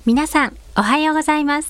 皆さんおはようございます。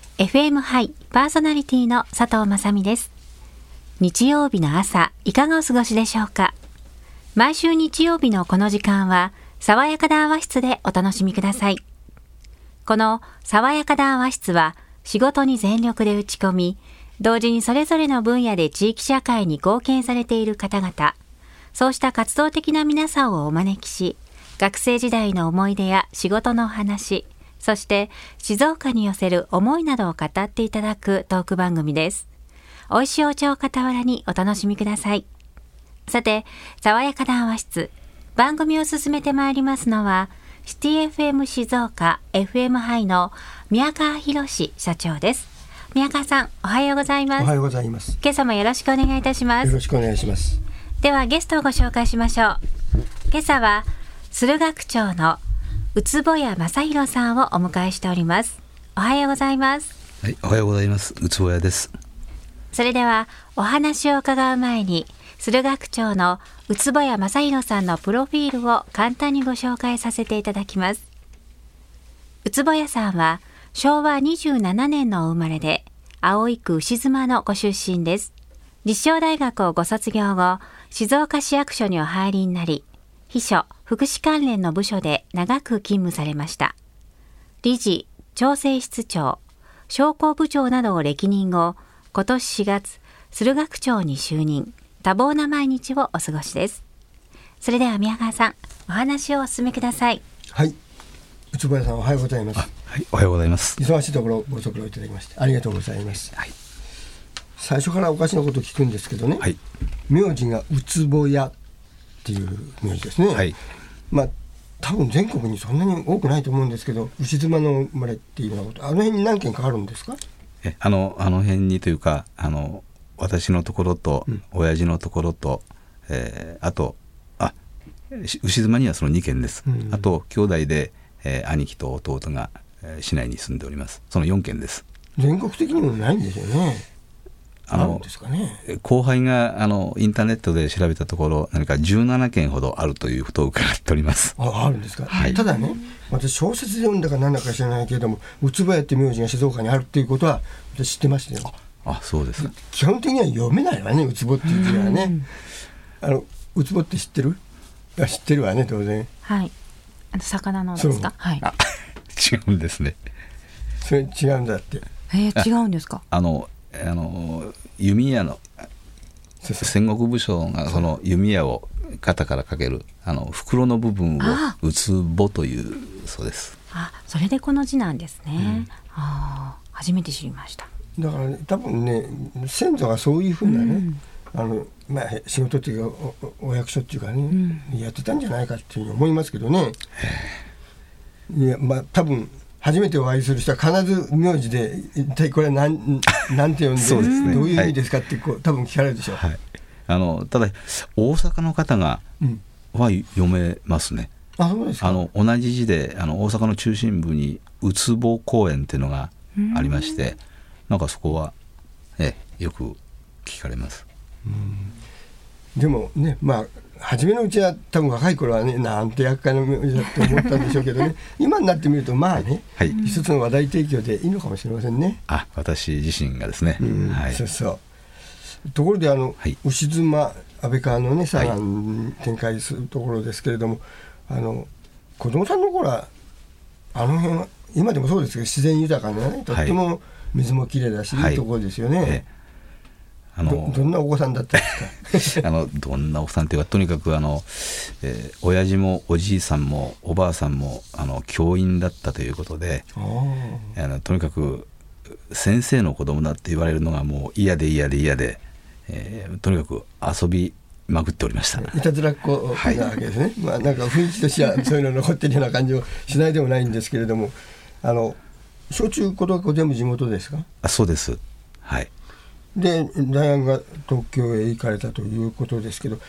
FM ハイパーソナリティの佐藤雅美です。日曜日の朝いかがお過ごしでしょうか。毎週日曜日のこの時間は爽やか談話室でお楽しみください。この爽やか談話室は仕事に全力で打ち込み、同時にそれぞれの分野で地域社会に貢献されている方々、そうした活動的な皆さんをお招きし、学生時代の思い出や仕事のお話、そして静岡に寄せる思いなどを語っていただくトーク番組です。美味しいお茶を傍らにお楽しみください。さて、爽やか談話室、番組を進めてまいりますのは、シティ FM 静岡 FM ハイの宮川博社長です。宮川さん、おはようございます。 おはようございます。 今朝もよろしくお願いいたします。 よろしくお願いします。 ではゲストをご紹介しましょう。今朝は駿河区長の宇保谷正弘さんをお迎えしております。おはようございます。 はい、おはようございます。宇保谷です。 それではお話を伺う前に、駿河区長の宇保谷正弘さんのプロフィールを簡単にご紹介させていただきます。宇保谷さんは昭和27年のお生まれで、葵区牛妻のご出身です。立正大学をご卒業後、静岡市役所にお入りになり、秘書・福祉関連の部署で長く勤務されました。理事、調整室長、商工部長などを歴任後、今年4月、駿河区長に就任、多忙な毎日をお過ごしです。それでは宮川さん、お話をお進めください。 はい、宇保谷さんおはようございます。 はい、おはようございます。 忙しいところご足労いただきましてありがとうございます。 はい、 最初からおかしなことを聞くんですけどね、はい、名字が宇保谷っていう名字ですね。はい、まあ多分全国にそんなに多くないと思うんですけど、牛妻の生まれっていうようなこと、あの辺に何件かあるんですか？ あの辺にというか、私のところと、親父のところと、あと牛妻にはその2件です。あと兄弟で、兄貴と弟が、市内に住んでおります。その4件です。 全国的にもないんですよね。なんですかね。 後輩がインターネットで調べたところ、何か17件ほどあるということを伺っております。 あるんですか。 はい、 ただね、私小説で読んだか何だか知らないけれども、宇保谷って名字が静岡にあるっていうことは私知ってましたよ。 そうです。 基本的には読めないわね、宇保っていう字はね。宇保って知ってる？知ってるわね、当然。 はい、魚のですか？はい、 違うんですね。 それ違うんだって。 違うんですか？ 弓矢の戦国武将がその弓矢を肩からかける袋の部分を宇保というそうです。 それでこの字なんですね。初めて知りました。 だから、ね、多分ね、先祖がそういうふうなね、仕事っていうか お役所っていうかね、やってたんじゃないかっていうふうに思いますけどね。いや、多分初めてお会いする人は必ず名字で一体これはなんて呼んでそうですね、 どういう意味ですかって多分聞かれるでしょう。 はい、ただ大阪の方が、は読めますね。 そうですか。 同じ字で大阪の中心部に宇保公園っていうのがありまして、なんかそこは、よく聞かれます。 でもね、初めのうちは多分若い頃はね、なんて厄介な名字だと思ったんでしょうけどね今になってみると一つの話題提供でいいのかもしれませんね。 私自身がですね。 そうそう。ところで牛妻安倍川のね左岸展開するところですけれども、子供さんの頃はあの辺は今でもそうですけど自然豊かなね、とっても水もきれいだし、いいところですよね。どんなお子さんだったんですか？ どんなお子さんというか、とにかく親父もおじいさんもおばあさんも教員だったということで、とにかく先生の子供だって言われるのがもう嫌で、とにかく遊びまくっておりました。 いたずらっ子なわけですね。なんか雰囲気としてはそういうの残ってるような感じをしないでもないんですけれども、小中高等全部地元ですか？ そうです。はい。 で大学が東京へ行かれたということですけど、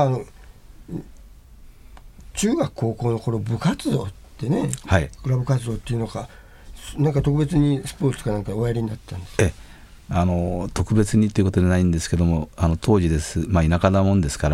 中学高校の頃部活動ってね、クラブ活動っていうのか、なんか特別にスポーツかなんかおやりになったんですか？ 特別にということでないんですけども、当時です、田舎だもんですから、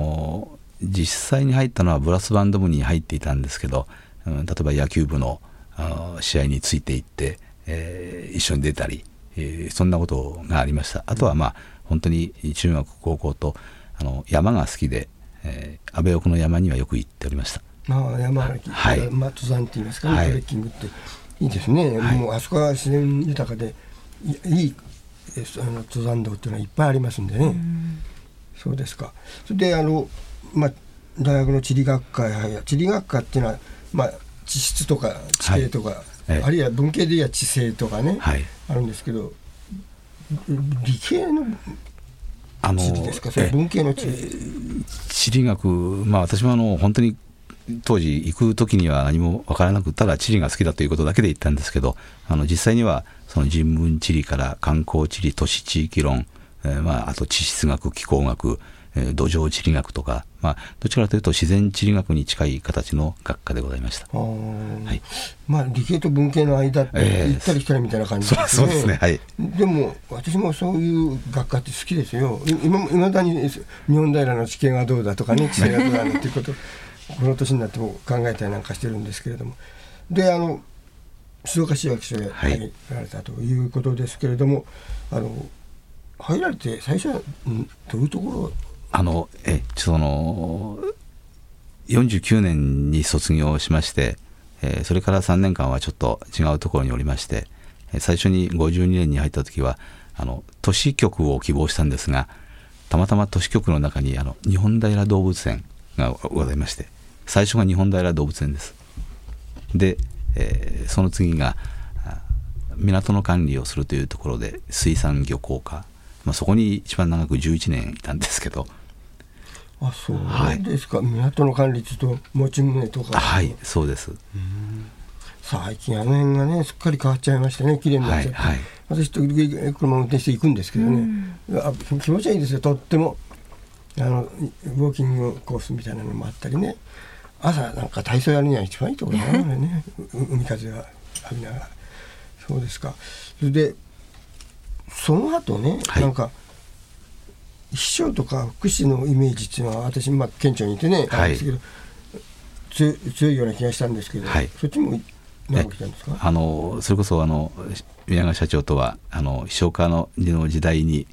実際に入ったのはブラスバンド部に入っていたんですけど、例えば野球部の試合についていって、一緒に出たり、そんなことがありました。あとは本当に中学高校と山が好きで、阿部奥の山にはよく行っておりました。 山歩き、登山って言いますかね、トレッキングっていいですね。もうあそこは自然豊かでいい登山道っていうのはいっぱいありますんでね。そうですか。それで大学の地理学科っていうのは、地質とか地形とか、あるいは文系では地政とかね、あるんですけど、理系の地理ですか、それ文系の地理、 地理学、私も本当に当時行く時には何も分からなく、ただ地理が好きだということだけで行ったんですけど、実際にはその人文地理から観光地理、都市地域論、あと地質学、気候学、土壌地理学とか、どちらかというと自然地理学に近い形の学科でございました。 理系と文系の間って行ったり来たりみたいな感じですね。 そうですね、はい。 でも私もそういう学科って好きですよ。いまだに日本平の地形がどうだとかね、地勢がどうだっていうことこの年になっても考えたりなんかしてるんですけれども、で静岡市役所へ入られたということですけれども、入られて最初はどういうところ49年に卒業しまして、それから3年間はちょっと違うところにおりまして、最初に52年に入った時は都市局を希望したんですが、たまたま都市局の中に日本平動物園がございまして、最初が日本平動物園です。で、その次が港の管理をするというところで水産漁港課、そこに一番長く11年いたんですけど。 そうですか。港の管理と持ち船とか。 そうです。 最近辺がねすっかり変わっちゃいましてね、綺麗になっちゃって、私時々車を運転して行くんですけどね、気持ちいいですよ、とっても。ウォーキングコースみたいなのもあったりね、朝なんか体操やるには一番いいところだよね海風が浴びながら。そうですか。それでその後ね、なんか秘書とか福祉のイメージっていうのは私、県庁にいてね、あるんですけど、強いような気がしたんですけど、そっちも何か来たんですか？ それこそ宮川社長とは秘書課の時代に、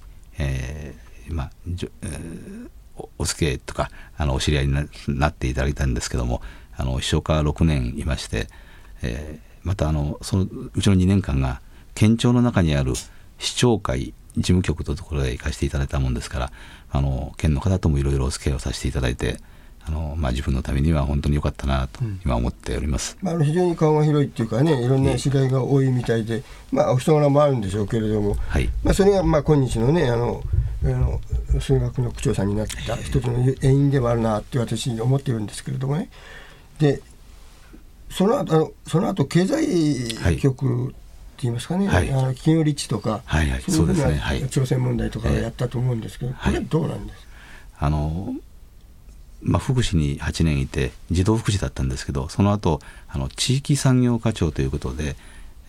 お付き合いとかお知り合いになっていただいたんですけども、秘書課6年いまして、またそのうちの2年間が県庁の中にある市長会事務局というところへ行かせていただいたもんですから、県の方ともいろいろお付き合いをさせていただいて、自分のためには本当に良かったなと今思っております。 非常に顔が広いっていうかね、いろんな知り合いが多いみたいで、お人柄もあるんでしょうけれども、それが今日のね数学の区長さんになった一つの原因でもあるなって私思っているんですけれどもね。でその後経済局って言いますかね、企業立地とか、そういうふうな挑戦問題とかをやったと思うんですけど、これどうなんですか？ 福祉に8年いて児童福祉だったんですけど、その後地域産業課長ということで、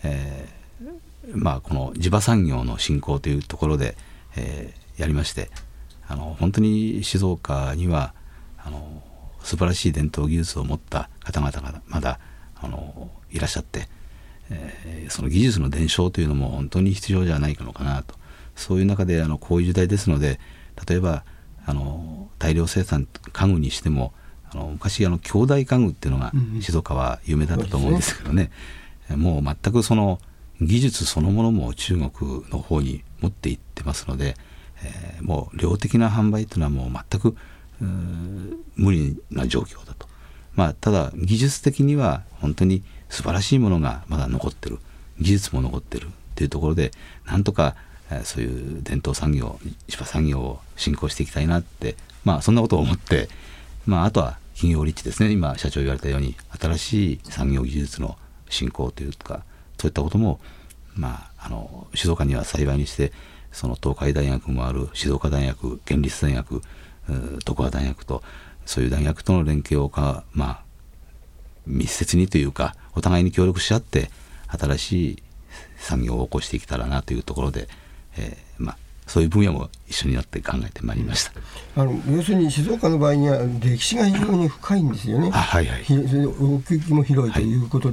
この地場産業の振興というところで、やりまして、本当に静岡には素晴らしい伝統技術を持った方々がまだいらっしゃって、その技術の伝承というのも本当に必要じゃないのかなと。そういう中でこういう時代ですので、例えば大量生産家具にしても昔兄弟家具っていうのが静岡は有名だったと思うんですけどね、もう全くその技術そのものも中国の方に持っていってますので、もう量的な販売というのはもう全く無理な状況だと。ただ技術的には本当に素晴らしいものがまだ残ってる、技術も残ってるっていうところで、なんとかそういう伝統産業、地場産業を振興していきたいなって、そんなことを思って、あとは企業立地ですね。今社長言われたように新しい産業技術の振興というか、そういったことも、静岡には幸いにしてその東海大学もある静岡大学、県立大学、常葉大学と、そういう大学との連携を密接にというかお互いに協力し合って新しい産業を起こしていけたらなというところで、そういう分野も一緒になって考えてまいりました。 要するに静岡の場合には歴史が非常に深いんですよね。奥行きも広いということで、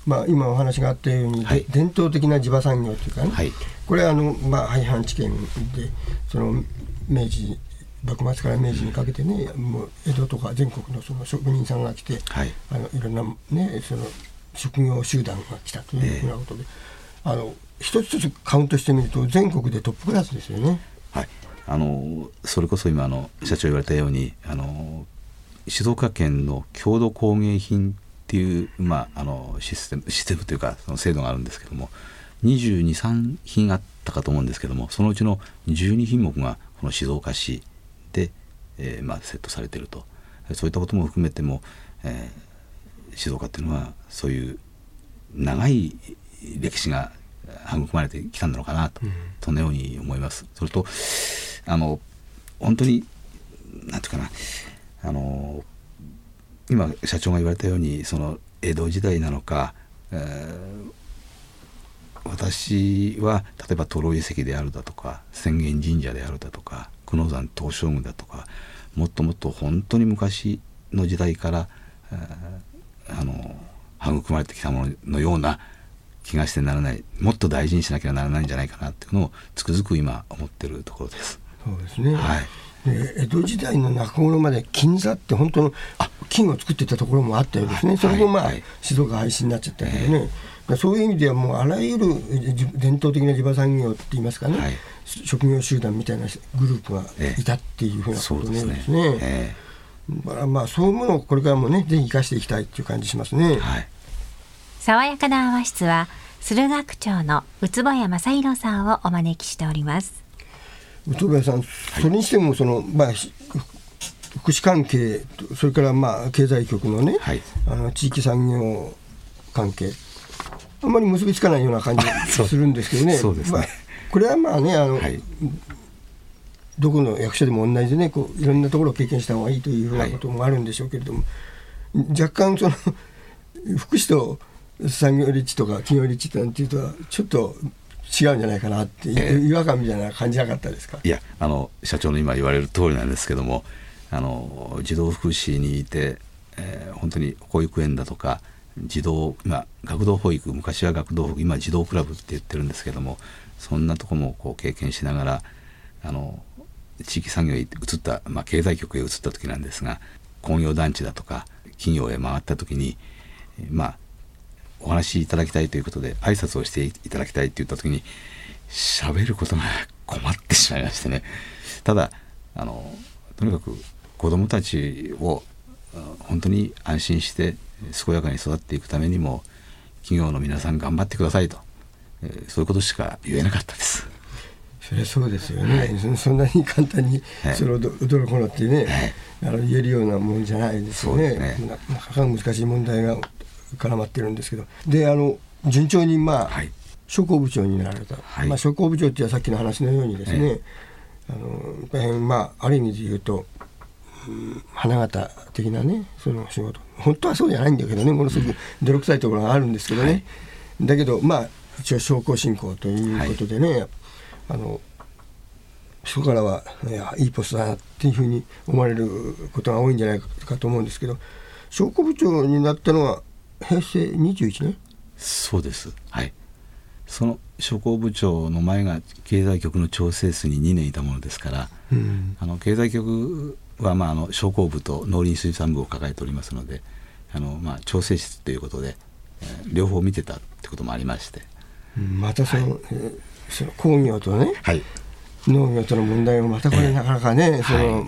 今お話があったように、 はい、 伝統的な地場産業というかね、はい、これは廃藩置県でその明治幕末から明治にかけてね、もう江戸とか全国のその職人さんが来て、はい、いろんな、ね、その職業集団が来たというふうなことで、一つ一つカウントしてみると全国でトップクラスですよね。 はい、それこそ今社長言われたように静岡県の郷土工芸品っていう、システムというかその制度があるんですけども、22、3品あったかと思うんですけども、そのうちの12品目がこの静岡市で、セットされていると。そういったことも含めても、静岡っていうのはそういう長い歴史が育まれてきたのかなと、そのように思います。それと本当になんていうかな、今社長が言われたようにその江戸時代なのか、私は例えば灯籠遺跡であるだとか浅間神社であるだとか久能山東照宮だとか、もっともっと本当に昔の時代から育まれてきたもののような気がしてならない、もっと大事にしなきゃならないんじゃないかなっていうのをつくづく今思ってるところです。 そうですね、はい、江戸時代の中頃まで金座って本当の金を作っていたところもあったようですね。それも静岡廃止になっちゃったけどね、そういう意味ではもうあらゆる伝統的な地場産業って言いますかね、職業集団みたいなグループがいたっていうふうなことのようですね。そういうものをこれからもねぜひ生かしていきたいっていう感じしますね。はい、 爽やかな和室は駿河区長の宇保谷正弘さんをお招きしております。 宇保谷さん、それにしてもその、福祉関係、それから経済局のね、地域産業関係、あんまり結びつかないような感じするんですけどね。 そうですね。 これはどこの役所でも同じでね、いろんなところを経験した方がいいというふうなこともあるんでしょうけれども、若干その福祉と産業立地とか企業立地なんていうとはちょっと違うんじゃないかなって違和感みたいな感じなかったですか？ いや、社長の今言われる通りなんですけども、児童福祉にいて、本当に保育園だとか学童保育、昔は学童保育、今児童クラブって言ってるんですけども、そんなとこも経験しながら地域産業に移った、経済局へ移った時なんですが、工業団地だとか企業へ回った時にお話しいただきたいということで挨拶をしていただきたいって言った時に喋ることが困ってしまいましてね。ただとにかく子どもたちを本当に安心して健やかに育っていくためにも企業の皆さん頑張ってくださいと、そういうことしか言えなかったです。 それそうですよね、そんなに簡単にそれを驚くのってね、言えるようなもんじゃないですよね。なかなか難しい問題が絡まってるんですけど、で順調に商工部長になられた、商工部長っていうのはさっきの話のようにですね、大変ある意味で言うと、花形的なねその仕事、本当はそうじゃないんだけどね、ものすごく泥臭いところがあるんですけどね、だけど一応商工振興ということでね、そこからはいいポストだなっていうふうに思われることが多いんじゃないかと思うんですけど、商工部長になったのは平成21年？ そうです。はい。その商工部長の前が経済局の調整室に2年いたものですから、経済局は商工部と農林水産部を抱えておりますので、調整室ということで、両方見てたってこともありまして、 またその工業とね、農業との問題もまたこれなかなかね、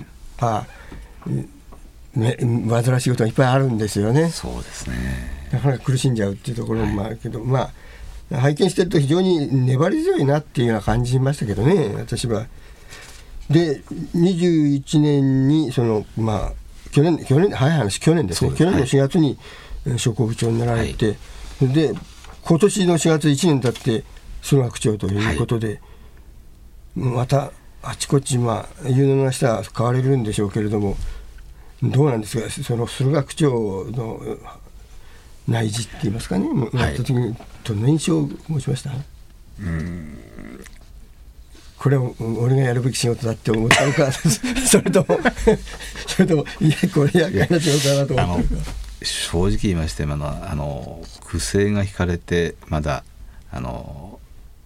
煩わしいことがいっぱいあるんですよね。 そうですね。 なかなか苦しんじゃうっていうところもあるけど、拝見してると非常に粘り強いなっていうような感じしましたけどね、私は。で21年に去年ですね、去年の4月に商工部長になられて、で今年の4月1年経って駿河区長ということで、またあちこち有能な人は変われるんでしょうけれども、どうなんですか、その駿河区長の内示って言いますかね、やった時にどんな印象を持ちました？これは俺がやるべき仕事だって思ったのかそれともいやこれ厄介な仕事だなと思ったのか。 正直言いまして区政が引かれてまだ5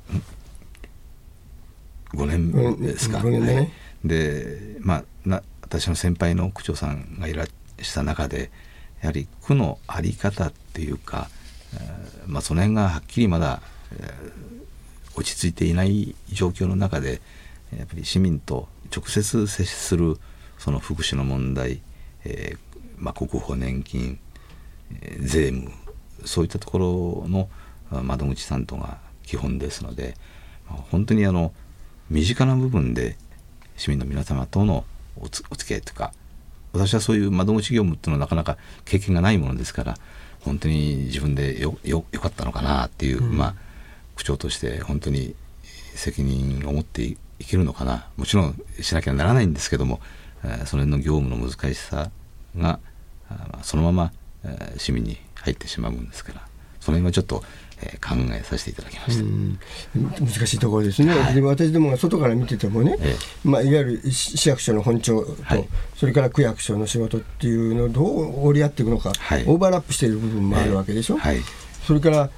年ですか、 5年だね。 で私の先輩の区長さんがいらした中でやはり区の在り方っていうか、その辺がはっきりまだ、落ち着いていない状況の中でやっぱり市民と直接接するその福祉の問題、国保年金、税務、そういったところの窓口担当が基本ですので、本当に身近な部分で市民の皆様とのお付き合いというか、私はそういう窓口業務っていうのはなかなか経験がないものですから、本当に自分でよかったのかなっていう、区長として本当に責任を持っていけるのかな、もちろんしなきゃならないんですけども、その辺の業務の難しさがそのまま市民に入ってしまうものですから、その辺はちょっと考えさせていただきました。 難しいところですね、で私どもが外から見ててもね、いわゆる市役所の本庁と、それから区役所の仕事っていうのをどう折り合っていくのか、オーバーラップしている部分もあるわけでしょ、それから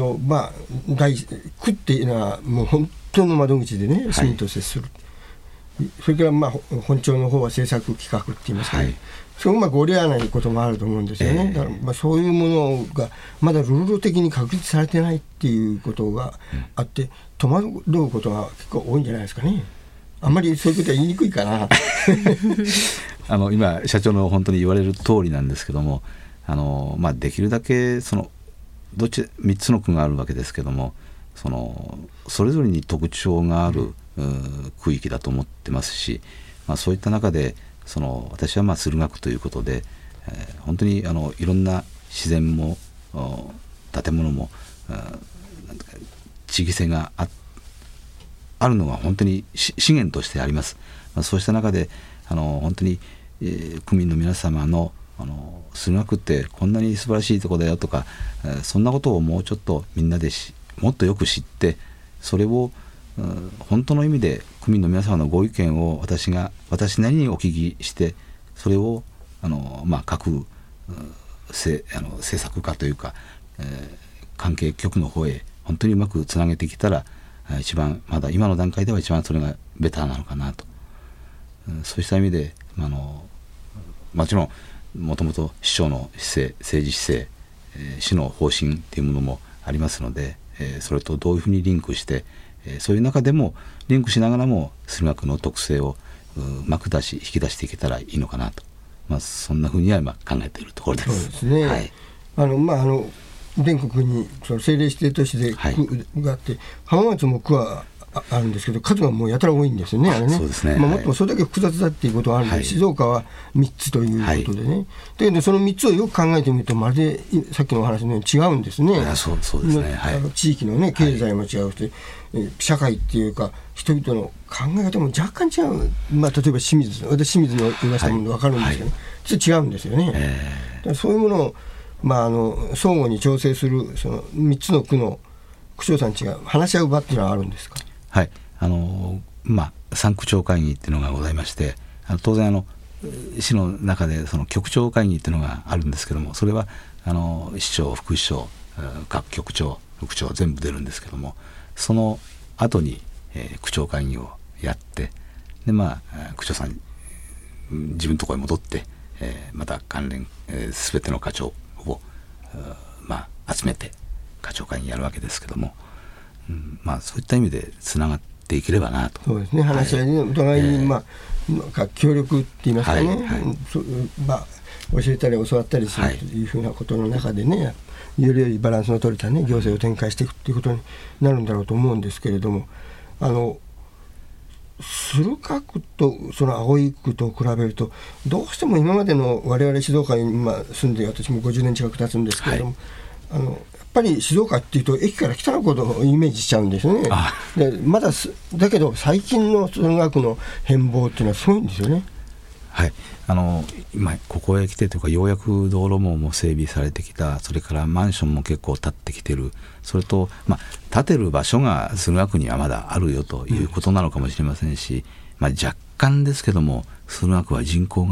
区っていうのはもう本当の窓口でね、市民と接する、それから本庁の方は政策企画って言いますかね、そううまく折り合わないこともあると思うんですよね。だからそういうものがまだルール的に確立されてないっていうことがあって、戸惑うことが結構多いんじゃないですかね。あんまりそういうことは言いにくいかな今社長の本当に言われる通りなんですけども、できるだけ3つの区があるわけですけども、それぞれに特徴がある、区域だと思ってますし、そういった中で私は駿河区ということで、本当にいろんな自然も建物も地域性があるのが本当に資源としてあります。そうした中で本当に、区民の皆様の駿河区ってこんなに素晴らしいところだよとか、そんなことをもうちょっとみんなでもっとよく知って、それを本当の意味で区民の皆様のご意見を私なりにお聞きして、それを各政策課というか、関係局の方へ本当にうまくつなげてきたら、一番まだ今の段階では一番それがベターなのかなと、そうした意味でもちろんもともと市長の姿勢、政治姿勢、市の方針というものもありますので、それとどういうふうにリンクして、そういう中でもリンクしながらも駿河区の特性をうまく引き出していけたらいいのかなと、そんなふうには今考えているところです。 そうですね、全国に政令指定都市で区があって、浜松も区はあるんですけど、数がもうやたら多いんですよね、あれね。 そうですね、 もっとそれだけ複雑だっていうことがあるので、静岡は3つということでね、だけどその3つをよく考えてみると、まるでさっきのお話のように違うんですね。 そうですね、 地域のね、経済も違うし、社会っていうか人々の考え方も若干違う、例えば私清水の言いましたもので分かるんですけど、ちょっと違うんですよね。だからそういうものを相互に調整するその3つの区の区長さんたちが話し合う場っていうのはあるんですか。 はい、3区長会議っていうのがございまして、当然市の中でその局長会議っていうのがあるんですけども、それは市長、副市長、各局長、副長全部出るんですけども、その後に、区長会議をやって、で区長さん自分のところに戻って、また関連全ての課長を集めて課長会議やるわけですけども、そういった意味でつながっていければなと。 そうですね、話し合いにお互いに、協力って言いますかね、教えたり教わったりするというふうなことの中でね、より良いバランスの取れた、行政を展開していくということになるんだろうと思うんですけれども、駿河区とその葵区と比べると、どうしても今までの我々静岡に今住んで、私も50年近く経つんですけれども、やっぱり静岡っていうと駅から北のことをイメージしちゃうんですよね。でだけど最近の駿河区の変貌っていうのはすごいんですよね。 はい、今ここへ来てというか、ようやく道路網も整備されてきた、それからマンションも結構建ってきてる、それと、建てる場所が駿河区にはまだあるよということなのかもしれませんし、若干ですけども駿河区は人口が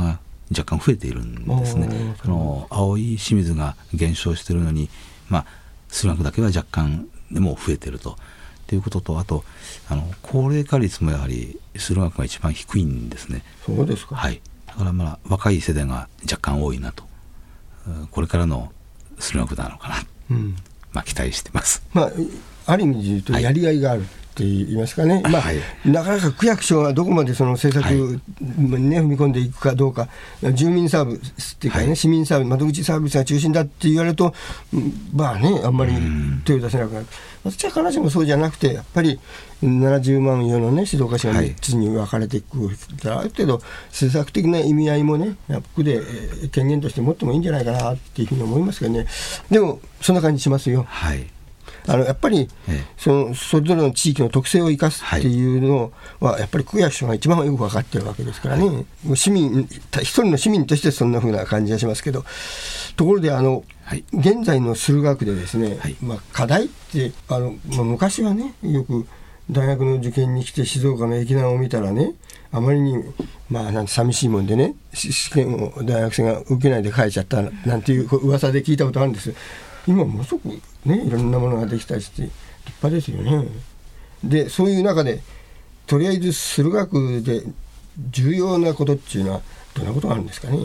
若干増えているんですね。青い清水が減少しているのに、数学だけは若干でも増えているということと、あと高齢化率もやはり数学が一番低いんですね。 そうですか。 はい、だから若い世代が若干多いなと、これからの数学なのかな、期待してます。 ある意味で言うとやりがいがあるって言いますかね、なかなか区役所がどこまでその政策に、踏み込んでいくかどうか、住民サービスっていうかね、市民サービス、窓口サービスが中心だって言われると、あんまり手を出せなくなる。私は必ずしもそうじゃなくて、やっぱり70万余のね、静岡市が3つに分かれていく、ある程度政策的な意味合いもね、ここで権限として持ってもいいんじゃないかなっていうふうに思いますけどね。でもそんな感じしますよ。やっぱりそれぞれの地域の特性を生かすっていうのは、やっぱり区役所が一番よく分かってるわけですからね、一人の市民としてそんな風な感じがしますけど、ところで現在の数学でですね、課題って昔はね、よく大学の受験に来て静岡の駅難を見たらね、あまりに寂しいもんでね、試験を大学生が受けないで帰っちゃったなんていう噂で聞いたことあるんです。今ものすごくね、いろんなものができたりして立派ですよね。でそういう中でとりあえず数学で重要なことっていうのはどんなことがあるんですかね。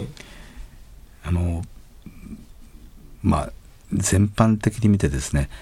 全般的に見てですね、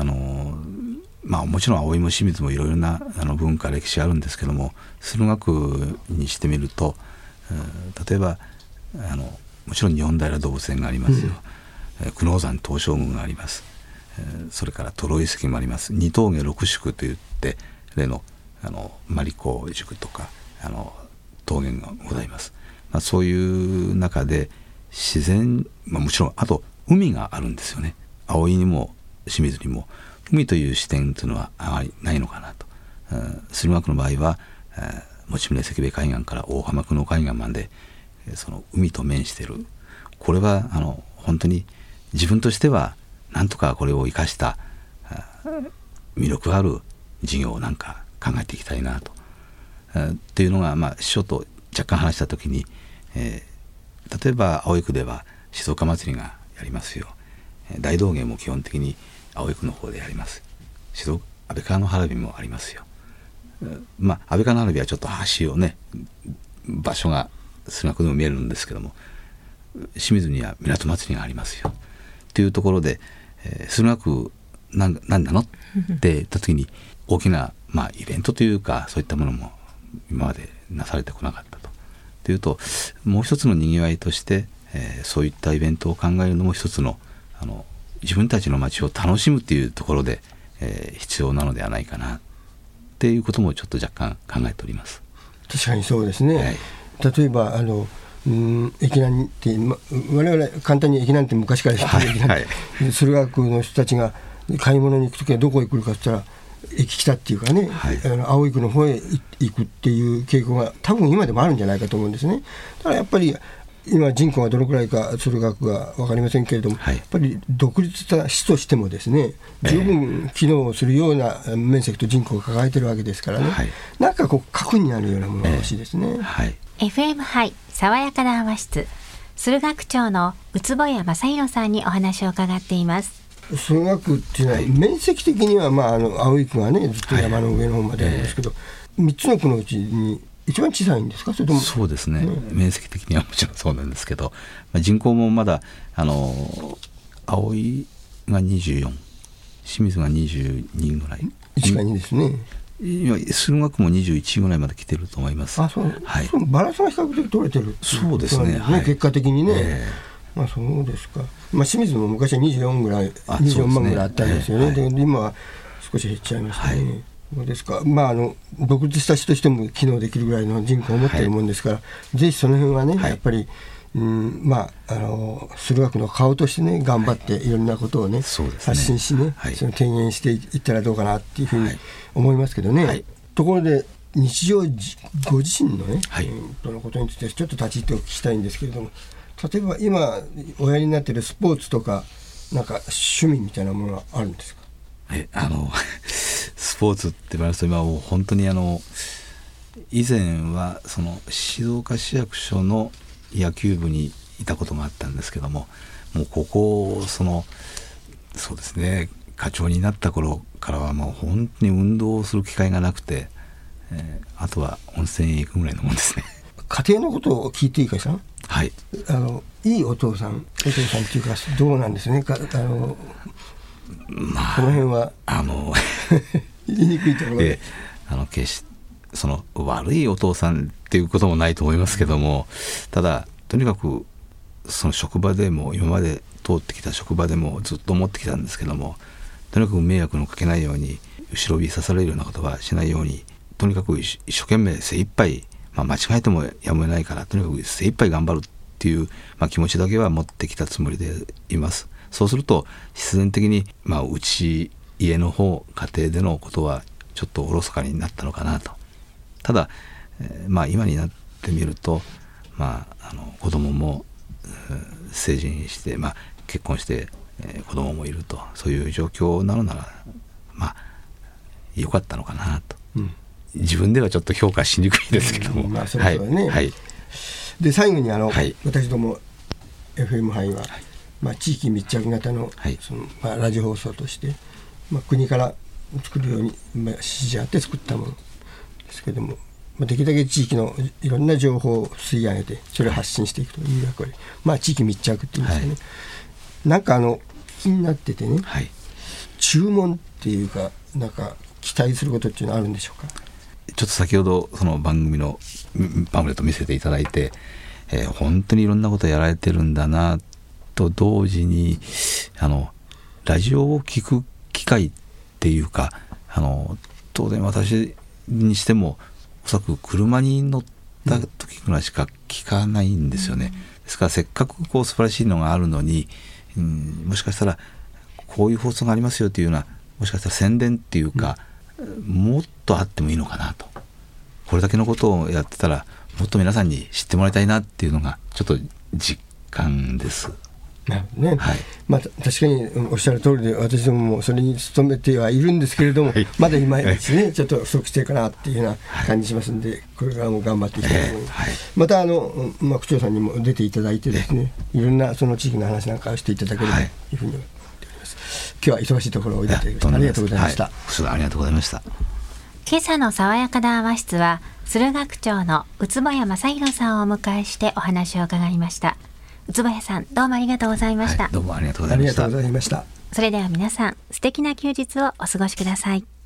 もちろん葵も清水もいろいろな文化歴史あるんですけども、数学にしてみると、例えばもちろん日本平動物園がありますよ、久能山東照宮があります、それからトロイ遺跡もあります。二峠六宿といって例のマリコ塾とか峠がございます。そういう中で自然、もちろんあと海があるんですよね。葵にも清水にも海という視点というのはあまりないのかなと。数学の場合は用宗関部海岸から大浜久能海岸までその海と面している。これは本当に自分としてはなんとかこれを生かした魅力ある事業をなんか考えていきたいなと、っていうのが師匠と若干話した時に、例えば葵区では静岡祭りがやりますよ。大道芸も基本的に葵区の方でやります。安倍川の花火もありますよ。安倍川の花火はちょっと橋をね、場所が数学でも見えるんですけども、清水には港祭りがありますよというところで、数学何なのって言った時に大きな、イベントというかそういったものも今までなされてこなかったというと、もう一つのにぎわいとして、そういったイベントを考えるのも一つの自分たちの街を楽しむというところで、必要なのではないかなっていうこともちょっと若干考えております。 確かにそうですね、例えば駅難って我々簡単に駅難って昔から駅難、数学の人たちが買い物に行くときはどこへ来るかって言ったら駅北っていうかね、葵区の方へ行くっていう傾向が多分今でもあるんじゃないかと思うんですね。だからやっぱり今人口がどのくらいか数学が分かりませんけれども、やっぱり独立した市としてもですね、十分機能するような面積と人口を抱えているわけですからね、なんか核になるようなものが欲しいですね。 FM ハイ爽やかな泡室、数学長の宇坪谷正弘さんにお話を伺っています。 数学っていうのは、面積的には葵区がねずっと山の上の方まであるんですけど、3つの区のうちに一番小さいんですか？それともそうですね、面積的にはもちろんそうなんですけど、人口もまだ葵が24、清水が22ぐらい、 1か2ですね。 今数学も21ぐらいまで来てると思います。 そう、バランスが比較的取れてる。 そうですね、 結果的にね、そうですか。清水も昔は24ぐらい、24万ぐらいあったんですよね。で今は少し減っちゃいましたね。そうですか。独立した市としても機能できるぐらいの人口を持っているもんですから、ぜひその辺はね、やっぱり数学の顔としてね頑張っていろんなことをね、発信しね、その提言していったらどうかなっていうふうに思いますけどね。ところで日常ご自身のね、とのことについてちょっと立ち入ってお聞きしたいんですけれども、例えば今おやりになっているスポーツとかなんか趣味みたいなものはあるんですか？ スポーツって言われると今もう本当に以前はその静岡市役所の野球部にいたことがあったんですけども、もうここそうですね、課長になった頃からはもう本当に運動をする機会がなくて、あとは温泉へ行くぐらいのもんですね。 家庭のことを聞いていいかしら。 はい、 いいお父さんっていうかどうなんですね。この辺は言いにくいところで、 決して悪いお父さんっていうこともないと思いますけども、ただとにかくその職場でも、今まで通ってきた職場でもずっと思ってきたんですけども、とにかく迷惑のかけないように、後ろ指刺されるようなことはしないように、とにかく一生懸命精一杯、間違えてもやむを得ないから、とにかく精一杯頑張るっていう、気持ちだけは持ってきたつもりでいます。そうすると必然的に、家の方、家庭でのことはちょっとおろそかになったのかなと。ただ、今になってみると、子供も成人して、結婚して、子供もいると、そういう状況なのなら良かったのかなと、自分ではちょっと評価しにくいですけども、 そうですよね。はい、で最後に私ども FM 杯は、地域密着型の、ラジオ放送として、国から作るように、指示あって作ったものですけども、できるだけ地域のいろんな情報を吸い上げて、それを発信していくという役割、地域密着っていうんですかね。なんか気になっててね、注文っていうか、なんか期待することっていうのはあるんでしょうか。 ちょっと先ほどその番組のパンフレット見せていただいて、本当にいろんなことやられてるんだなと同時に、ラジオを聞く機会っていうか、当然私にしてもおそらく車に乗った時ぐらいしか聞かないんですよね。ですからせっかく素晴らしいのがあるのに、もしかしたらこういう放送がありますよっていうような、もしかしたら宣伝っていうか、もっとあってもいいのかなと。これだけのことをやってたら、もっと皆さんに知ってもらいたいなっていうのがちょっと実感です。 なるほどね。確かにおっしゃる通りで、私どももそれに努めてはいるんですけれども、まだ今ですね、ちょっと不足してるかなっていうような感じしますんで、これからも頑張っていきたいと思います。また区長さんにも出ていただいてですね、いろんなその地域の話なんかをしていただければというふうに思っております。今日は忙しいところをおいでいただきましてありがとうございました。 ありがとうございました。 今朝の爽やか談話室は、駿河区長の宇津保谷正弘さんをお迎えしてお話を伺いました。宇津保谷さん、どうもありがとうございました。 どうもありがとうございました。 それでは皆さん、素敵な休日をお過ごしください。